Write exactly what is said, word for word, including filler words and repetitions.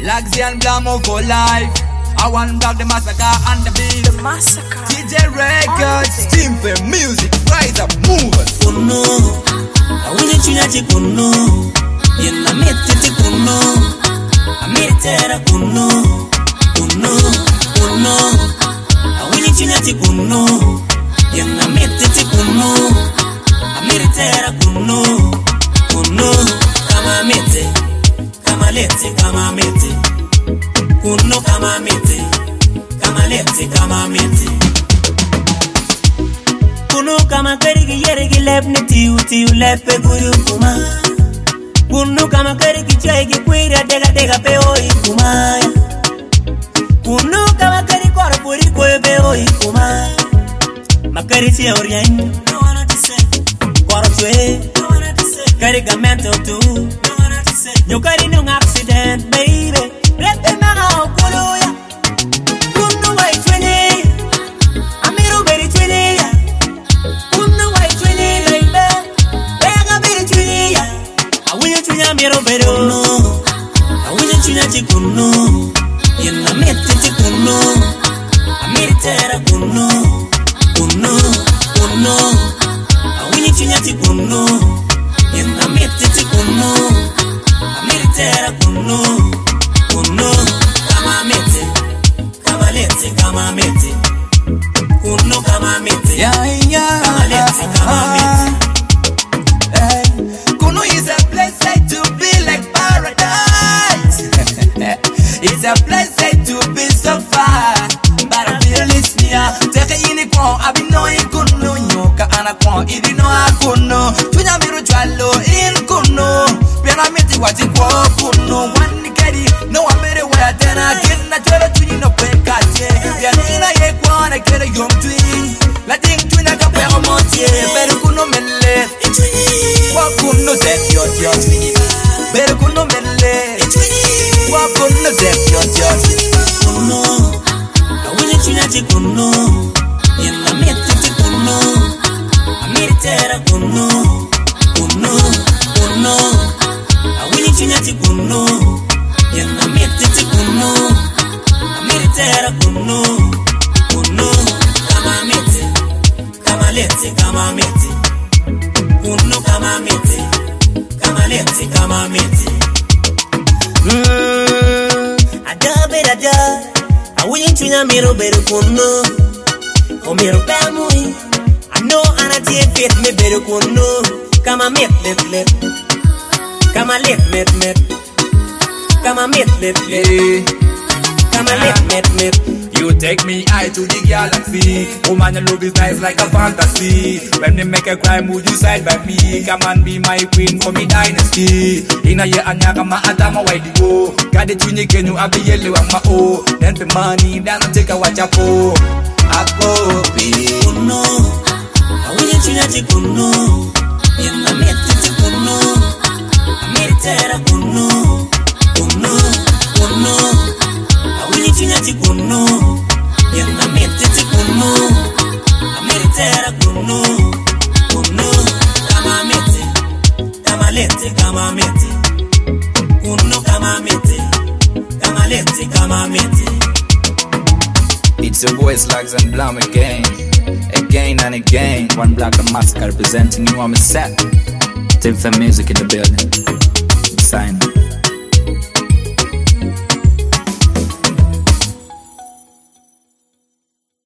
Lagsy and Blamo for life. I want back the massacre and the beat. The massacre. T J Records, Team for music, rise up, move it. Kuno, I will let you let you kuno. In the mete kuno, I made terra kuno, kuno, kuno. I will let you let you kuno. In the mete kuno, I made terra kuno, kuno. Kama mete, kama lete, kama mete. Kuno kama mete, kama lete, kama mete. Kuno kama kerigi yerigi lepni tiu tiu lepe guru kuma. Kuno kama kerigi chegi kwira dega dega pe oi kuma. Kuno kama kerigi kora puri koe pe oi kuma. Makari si orien, no one to say. Kora chue, no one to say. Kariga mental too, no one to say. Yo kari nung accident, baby. Lepe maga okuluya. Kuno wai chwene, amiru beri chwene ya. Kuno wai chwene baby, bega beri chwene ya. Awunya chwene amiru beri kuno, awunya chwene chi kuno. Yena mete chi kuno, amiri tera kuno, kuno, kuno. Awunya chwene chi kuno, yena mete chi kuno, amiri tera kuno. Kuno, kama mete, kama lete, kama mete. Kuno kama mete, yeah, yeah. Kama lete, kama mete. Hey, Kuno is a place said to be like paradise. It's a place said to be so far, but I feel it's near. Take a unicorn, I be knowing Kuno. Yoka anakon, idi no akuno. Tunya miru chwalo in Kuno. Piana mete wati kwa Kuno. One no one made it where then I get not tell it to you no quick cat. Yanina ye kwana get a young twin. Letting twin a couple of months, better kuno mele. What kuno set your judge? Better kuno mele. What kuno set your judge? Kuno, I will let you let you kuno. In the mete kuno, I made terra kuno, kuno, kuno. I will let you let you kuno. Yena mete kuno, amiri tera kuno, kuno kama mete, kama lete, kama mete. Kuno kama mete, kama lete, kama mete. Hmm, ada beda ada, awunya chunya miro beru kuno, o miro pamui. I know anatie fit me beru kuno, kama met let let, kama let met met. Kama met met met, kama let met met. You take me high to the galaxy. Woman, your love is nice like a fantasy. When they make a crime, would you side by me? Come and be my queen for me dynasty. Ina ye anya kama adama why di go. Got the twinny can you have the yellow and my oh. Then the money, then I take a watch up oh. Ako be kuno, I will let you let you kuno. Yena mete kuno, amiri tera kuno. Kuno, kuno, I will let you let you kuno. Yena mete kuno, amiri tera kuno, kuno, kama mete, kama lete, kama mete. Kuno kama mete, kama lete, kama mete. It's your boy Slugs and Blum again, again and again. One Black and Massacre representing you on the set. Team for music in the building. Sign.